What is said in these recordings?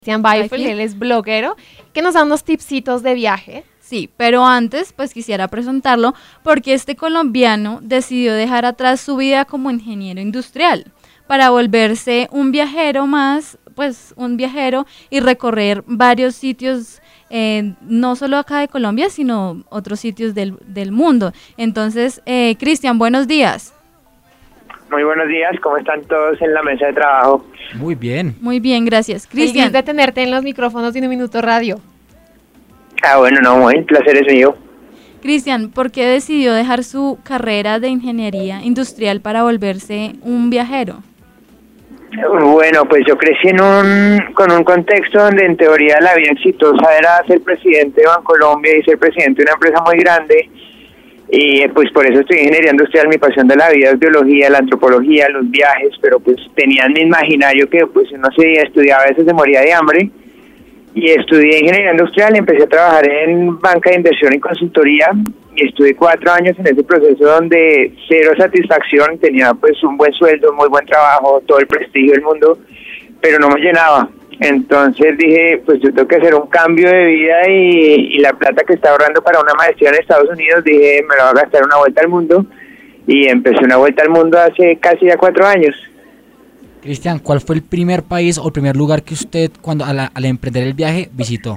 Cristian Beifel, él es bloguero, que nos da unos tipsitos de viaje. Sí, pero antes pues quisiera presentarlo porque este colombiano decidió dejar atrás su vida como ingeniero industrial para volverse un viajero más, pues un viajero y recorrer varios sitios, no solo acá de Colombia, sino otros sitios del mundo. Entonces, Cristian, buenos días. Muy buenos días, ¿cómo están todos en la mesa de trabajo? Muy bien. Muy bien, gracias. Cristian. Feliz de tenerte en los micrófonos de Un Minuto Radio. Bueno, no, el placer es mío. Cristian, ¿por qué decidió dejar su carrera de ingeniería industrial para volverse un viajero? Bueno, pues yo crecí con un contexto donde en teoría la vida exitosa era ser presidente de Bancolombia y ser presidente de una empresa muy grande. Y pues por eso estudié ingeniería industrial. Mi pasión de la vida es biología, la antropología, los viajes, pero pues tenía en mi imaginario que pues uno se estudiaba, a veces se moría de hambre. Y estudié ingeniería industrial, empecé a trabajar en banca de inversión y consultoría y estuve 4 años en ese proceso donde cero satisfacción, tenía pues un buen sueldo, muy buen trabajo, todo el prestigio del mundo, pero no me llenaba. Entonces dije, pues yo tengo que hacer un cambio de vida y la plata que estaba ahorrando para una maestría en Estados Unidos, dije, me la voy a gastar una vuelta al mundo, y empecé una vuelta al mundo hace casi ya 4 años. Cristian, ¿cuál fue el primer país o el primer lugar que usted, cuando al emprender el viaje, visitó?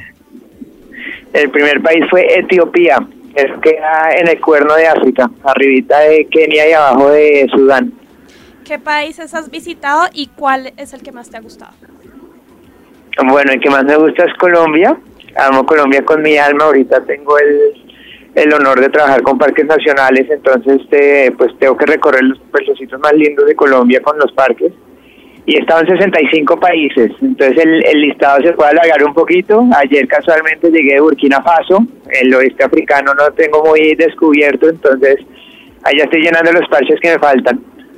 El primer país fue Etiopía, es queda en el cuerno de África, arribita de Kenia y abajo de Sudán. ¿Qué países has visitado y cuál es el que más te ha gustado? Bueno, el que más me gusta es Colombia. Amo Colombia con mi alma. Ahorita tengo el honor de trabajar con parques nacionales, entonces pues tengo que recorrer los sitios más lindos de Colombia con los parques. Y he estado en 65 países, entonces el listado se puede alargar un poquito. Ayer casualmente llegué de Burkina Faso, el oeste africano no tengo muy descubierto, entonces allá estoy llenando los parches que me faltan.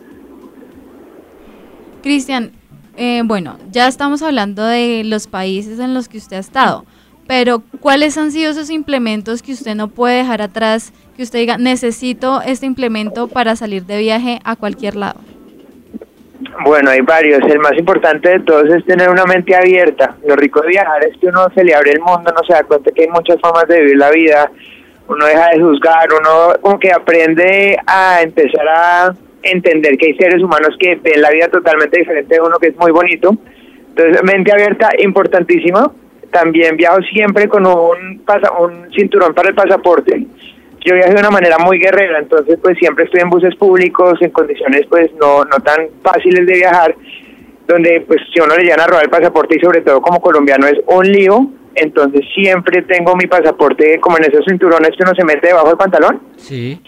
Cristian, bueno, ya estamos hablando de los países en los que usted ha estado, pero ¿cuáles han sido esos implementos que usted no puede dejar atrás, que usted diga, necesito este implemento para salir de viaje a cualquier lado? Bueno, hay varios. El más importante de todos es tener una mente abierta. Lo rico de viajar es que uno se le abre el mundo, uno se da cuenta que hay muchas formas de vivir la vida, uno deja de juzgar, uno como que aprende a empezar a entender que hay seres humanos que ven la vida totalmente diferente de uno, que es muy bonito. Entonces, mente abierta, importantísima. También viajo siempre con un cinturón para el pasaporte. Yo viajo de una manera muy guerrera, entonces pues siempre estoy en buses públicos, en condiciones pues no tan fáciles de viajar, donde pues si uno le llegan a robar el pasaporte y sobre todo como colombiano es un lío, entonces siempre tengo mi pasaporte como en esos cinturones que uno se mete debajo del pantalón. Sí.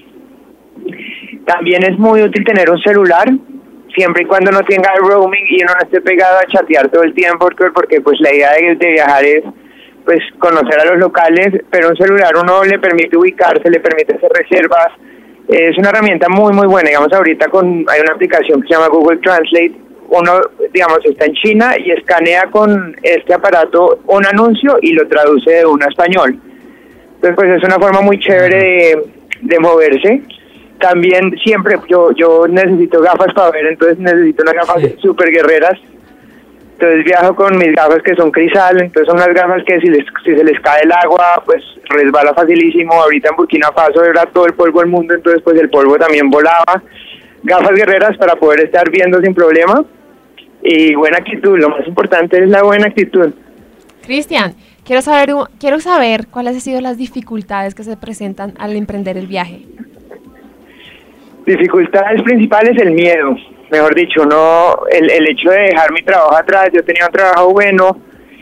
También es muy útil tener un celular, siempre y cuando no tenga el roaming y uno no esté pegado a chatear todo el tiempo, porque pues la idea de viajar es pues conocer a los locales, pero un celular uno le permite ubicarse, le permite hacer reservas. Es una herramienta muy muy buena. Digamos, ahorita hay una aplicación que se llama Google Translate. Uno, digamos, está en China y escanea con este aparato un anuncio y lo traduce de uno a español. Entonces pues es una forma muy chévere de moverse. También siempre yo necesito gafas para ver, entonces necesito unas gafas súper guerreras. Entonces viajo con mis gafas que son cristal, entonces son unas gafas que si se les cae el agua, pues resbala facilísimo. Ahorita en Burkina Faso era todo el polvo del mundo, entonces pues el polvo también volaba. Gafas guerreras para poder estar viendo sin problema. Y buena actitud, lo más importante es la buena actitud. Cristian, quiero saber cuáles han sido las dificultades que se presentan al emprender el viaje. Dificultades principales, el miedo. Mejor dicho, no el hecho de dejar mi trabajo atrás. Yo tenía un trabajo bueno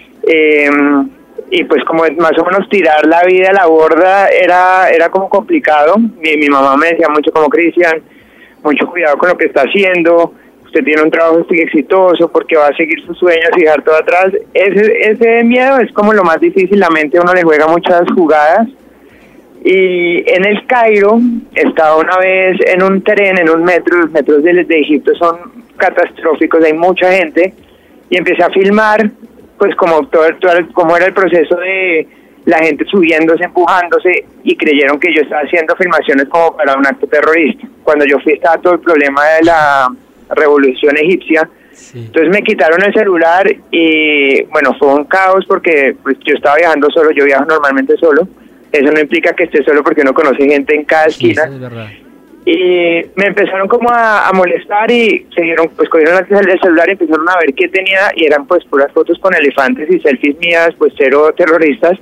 y pues como más o menos tirar la vida a la borda era como complicado. Mi mamá me decía mucho como Cristian, mucho cuidado con lo que está haciendo, usted tiene un trabajo exitoso porque va a seguir sus sueños y dejar todo atrás. Ese miedo es como lo más difícil, la mente a uno le juega muchas jugadas. Y en el Cairo estaba una vez en un tren, en un metro. Los metros de Egipto son catastróficos, hay mucha gente, y empecé a filmar pues como como era el proceso de la gente subiéndose, empujándose, y creyeron que yo estaba haciendo filmaciones como para un acto terrorista. Cuando yo fui estaba todo el problema de la revolución egipcia, Sí. Entonces me quitaron el celular y bueno, fue un caos porque pues yo estaba viajando solo, yo viajo normalmente solo. Eso no implica que esté solo porque uno conoce gente en cada Sí, eso esquina. es verdad. Y me empezaron como a molestar y pues cogieron el celular y empezaron a ver qué tenía y eran pues puras fotos con elefantes y selfies mías, pues cero terroristas.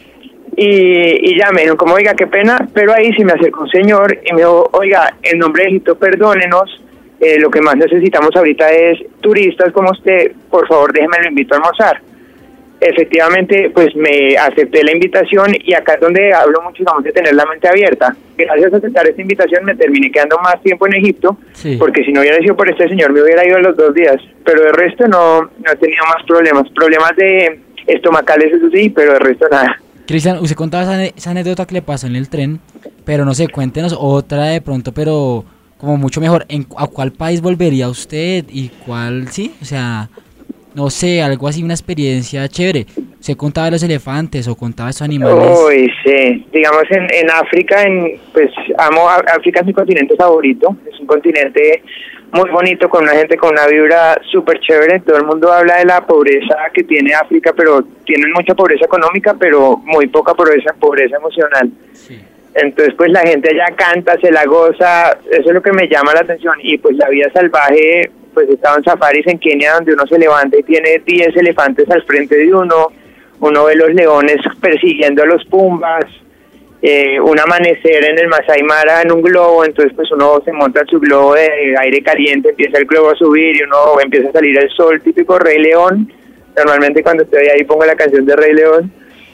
Y ya me dijeron como, oiga, qué pena, pero ahí sí me acercó un señor y me dijo, oiga, en nombre de Egipto, perdónenos, lo que más necesitamos ahorita es turistas como usted, por favor déjeme lo invito a almorzar. Efectivamente, pues me acepté la invitación y acá es donde hablo mucho, digamos, de tener la mente abierta. Gracias a aceptar esta invitación me terminé quedando más tiempo en Egipto, Sí. porque si no hubiera sido por este señor me hubiera ido a los 2 días, pero de resto no he tenido más problemas de estomacales, eso sí, pero de resto nada. Cristian, usted contaba esa anécdota que le pasó en el tren, pero no sé, cuéntenos otra de pronto, pero como mucho mejor. ¿A cuál país volvería usted y cuál, sí? O sea, no sé, algo así, una experiencia chévere. ¿Usted contaba de los elefantes o contaba de esos animales? Uy, sí. Digamos, en África, pues amo África, es mi continente favorito. Es un continente muy bonito, con una gente con una vibra súper chévere. Todo el mundo habla de la pobreza que tiene África, pero tienen mucha pobreza económica, pero muy poca pobreza emocional. Sí. Entonces, pues la gente allá canta, se la goza, eso es lo que me llama la atención. Y pues la vida salvaje, pues estaba en safaris en Kenia, donde uno se levanta y tiene 10 elefantes al frente de uno ve los leones persiguiendo a los pumbas, un amanecer en el Masai Mara en un globo, entonces pues uno se monta en su globo de aire caliente, empieza el globo a subir y uno empieza a salir el sol, típico Rey León. Normalmente cuando estoy ahí pongo la canción de Rey León.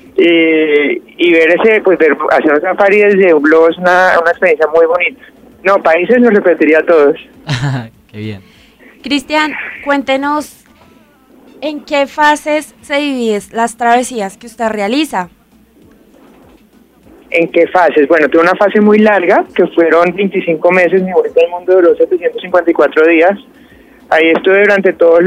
Y ver hacer un safari desde un globo es una experiencia muy bonita. No, países los repetiría a todos. Qué bien. Cristian, cuéntenos en qué fases se dividen las travesías que usted realiza. ¿En qué fases? Bueno, tuve una fase muy larga, que fueron 25 meses, mi vuelta al mundo duró 754 días. Ahí estuve durante todos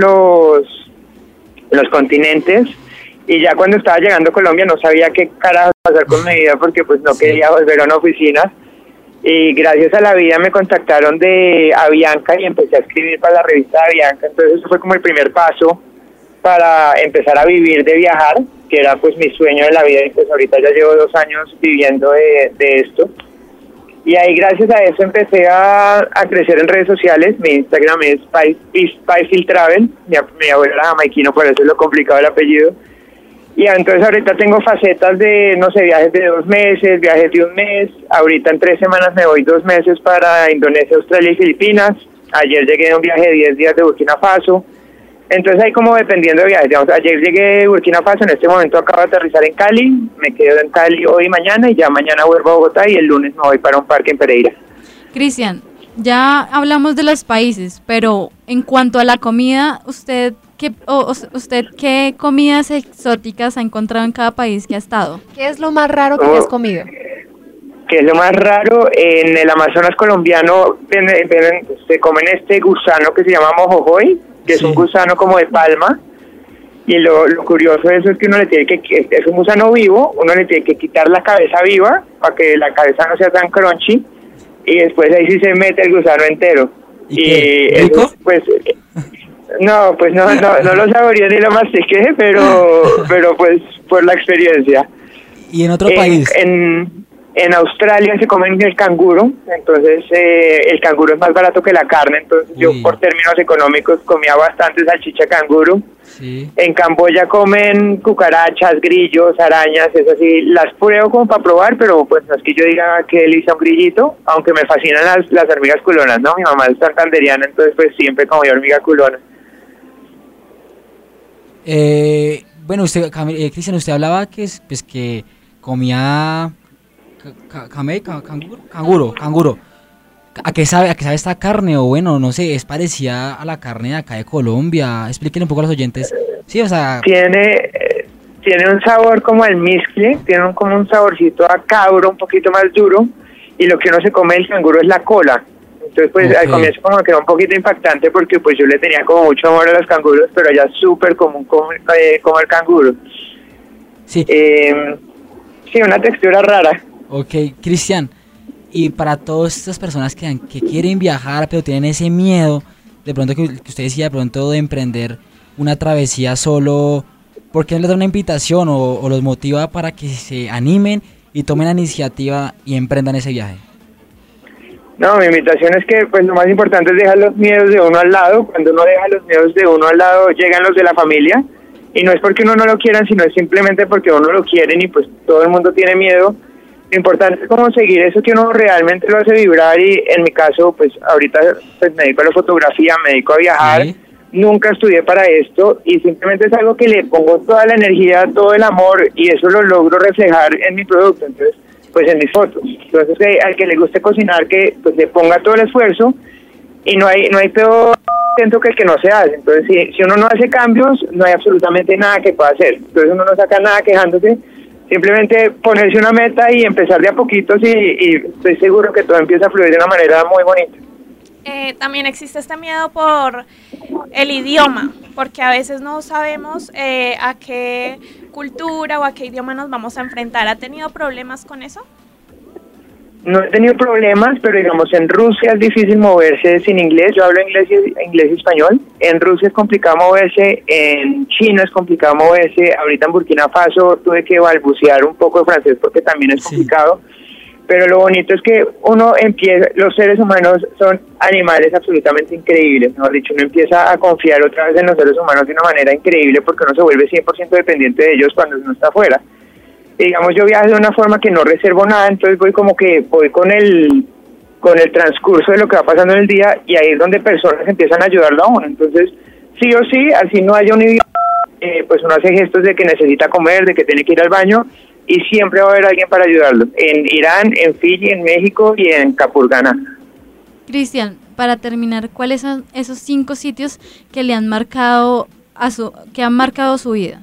los continentes, y ya cuando estaba llegando a Colombia no sabía qué carajo pasar con mi vida, porque pues no quería volver a una oficina. Y gracias a la vida me contactaron de Avianca y empecé a escribir para la revista Avianca. Entonces eso fue como el primer paso para empezar a vivir de viajar, que era pues mi sueño de la vida, y pues ahorita ya llevo 2 años viviendo de esto. Y ahí gracias a eso empecé a crecer en redes sociales. Mi Instagram es Spicefield Travel, mi abuela era jamaiquino, por eso es lo complicado el apellido. Y entonces ahorita tengo facetas de, no sé, viajes de 2 meses, viajes de 1 mes. Ahorita en 3 semanas me voy 2 meses para Indonesia, Australia y Filipinas. Ayer llegué de un viaje de 10 días de Burkina Faso. Entonces ahí como dependiendo de viajes. Digamos, ayer llegué de Burkina Faso, en este momento acabo de aterrizar en Cali. Me quedo en Cali hoy y mañana, y ya mañana vuelvo a Bogotá y el lunes me voy para un parque en Pereira. Cristian, ya hablamos de los países, pero en cuanto a la comida, ¿usted qué comidas exóticas ha encontrado en cada país que ha estado? ¿Qué es lo más raro que te has comido? Que es lo más raro, en el Amazonas colombiano se comen este gusano que se llama mojojoy, que es un gusano como de palma, y lo curioso de eso es que uno le tiene es un gusano vivo, uno le tiene que quitar la cabeza viva para que la cabeza no sea tan crunchy, y después ahí sí se mete el gusano entero. ¿Y rico? Eso, pues no lo saboreé ni lo mastiqué, pero pues por la experiencia. ¿Y en otro país? En Australia se comen el canguro, entonces el canguro es más barato que la carne, entonces yo por términos económicos comía bastante salchicha canguro. Sí. En Camboya comen cucarachas, grillos, arañas, eso sí, las pruebo como para probar, pero pues no es que yo diga que delicia un grillito, aunque me fascinan las hormigas culonas, ¿no? Mi mamá es santanderiana, entonces pues siempre comí hormiga culona. Bueno, usted, Cristian, usted hablaba que comía canguro. ¿A qué sabe esta carne? O bueno, no sé, es parecida a la carne de acá de Colombia. Explíquenle un poco a los oyentes. Sí, o sea... Tiene un sabor como el mezcle, tiene como un saborcito a cabro, un poquito más duro, y lo que uno se come del canguro es la cola. Entonces, pues al comienzo como que era un poquito impactante porque pues yo le tenía como mucho amor a los canguros, pero ya es súper común comer canguro. Sí. Sí, una textura rara. Ok, Cristian, y para todas estas personas que quieren viajar pero tienen ese miedo de pronto que usted decía de pronto de emprender una travesía solo, ¿por qué no les da una invitación o los motiva para que se animen y tomen la iniciativa y emprendan ese viaje? No, mi invitación es que pues lo más importante es dejar los miedos de uno al lado. Cuando uno deja los miedos de uno al lado, llegan los de la familia. Y no es porque uno no lo quiera, sino es simplemente porque uno lo quieren y pues todo el mundo tiene miedo. Lo importante es como seguir eso que uno realmente lo hace vibrar y en mi caso, pues ahorita pues me dedico a la fotografía, me dedico a viajar. Sí. Nunca estudié para esto y simplemente es algo que le pongo toda la energía, todo el amor y eso lo logro reflejar en mi producto. Entonces, pues en mis fotos. Entonces, al que le guste cocinar, que pues le ponga todo el esfuerzo y no hay peor intento que el que no se hace. Entonces, si uno no hace cambios, no hay absolutamente nada que pueda hacer. Entonces, uno no saca nada quejándose, simplemente ponerse una meta y empezar de a poquitos y estoy seguro que todo empieza a fluir de una manera muy bonita. También existe este miedo por el idioma, porque a veces no sabemos a qué cultura o a qué idioma nos vamos a enfrentar. ¿Ha tenido problemas con eso? No he tenido problemas, pero digamos en Rusia es difícil moverse sin inglés. Yo hablo inglés y español. En Rusia es complicado moverse, en China es complicado moverse. Ahorita en Burkina Faso tuve que balbucear un poco de francés porque también es complicado. Pero lo bonito es que uno empieza, los seres humanos son animales absolutamente increíbles, mejor dicho, uno empieza a confiar otra vez en los seres humanos de una manera increíble porque uno se vuelve 100% dependiente de ellos cuando uno está afuera. Y digamos, yo viajo de una forma que no reservo nada, entonces voy con el transcurso de lo que va pasando en el día y ahí es donde personas empiezan a ayudarlo a uno. Entonces, sí o sí, así no haya un idioma, pues uno hace gestos de que necesita comer, de que tiene que ir al baño, y siempre va a haber alguien para ayudarlo, en Irán, en Fiji, en México y en Capurganá. Cristian, para terminar, ¿cuáles son esos 5 sitios que le han marcado que han marcado su vida?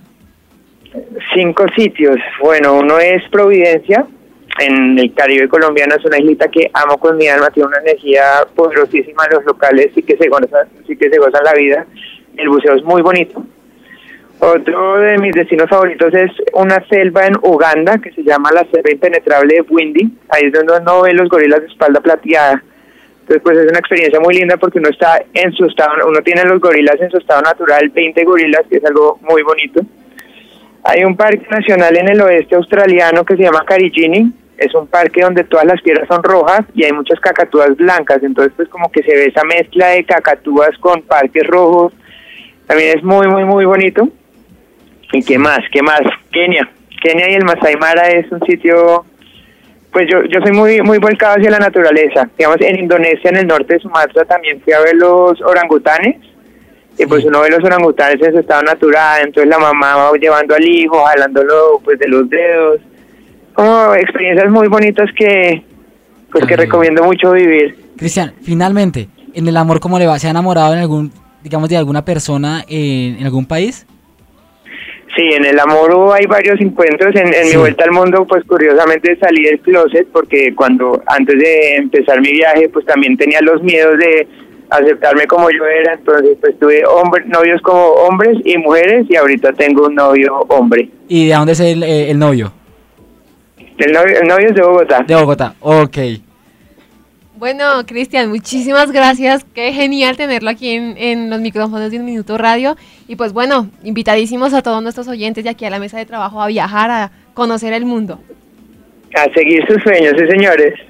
5 sitios. Bueno, uno es Providencia, en el Caribe colombiano, es una islita que amo con mi alma, tiene una energía poderosísima, los locales sí que se gozan la vida, el buceo es muy bonito. Otro de mis destinos favoritos es una selva en Uganda que se llama la selva impenetrable de Bwindi. Ahí es donde uno ve los gorilas de espalda plateada. Entonces, pues es una experiencia muy linda porque uno está en su estado, uno tiene los gorilas en su estado natural, 20 gorilas, que es algo muy bonito. Hay un parque nacional en el oeste australiano que se llama Karijini. Es un parque donde todas las piedras son rojas y hay muchas cacatúas blancas. Entonces, pues como que se ve esa mezcla de cacatúas con parques rojos. También es muy, muy, muy bonito. ¿Y qué más? Kenia y el Masai Mara es un sitio, pues yo soy muy volcado hacia la naturaleza. Digamos, en Indonesia, en el norte de Sumatra, también fui a ver los orangutanes, y pues uno ve los orangutanes en su estado natural, entonces la mamá va llevando al hijo, jalándolo pues de los dedos, como experiencias muy bonitas que recomiendo mucho vivir. Cristian, finalmente, en el amor, ¿cómo le va? ¿Se ha enamorado de alguna persona en algún país? Sí, en el amor hay varios encuentros. En mi vuelta al mundo, pues curiosamente salí del closet porque antes de empezar mi viaje, pues también tenía los miedos de aceptarme como yo era. Entonces, pues tuve novios como hombres y mujeres y ahorita tengo un novio hombre. ¿Y de dónde es el novio? El novio es de Bogotá. De Bogotá, ok. Bueno, Cristian, muchísimas gracias. Qué genial tenerlo aquí en los micrófonos de Un Minuto Radio. Y pues bueno, invitadísimos a todos nuestros oyentes de aquí a la mesa de trabajo a viajar, a conocer el mundo. A seguir sus sueños, sí, señores.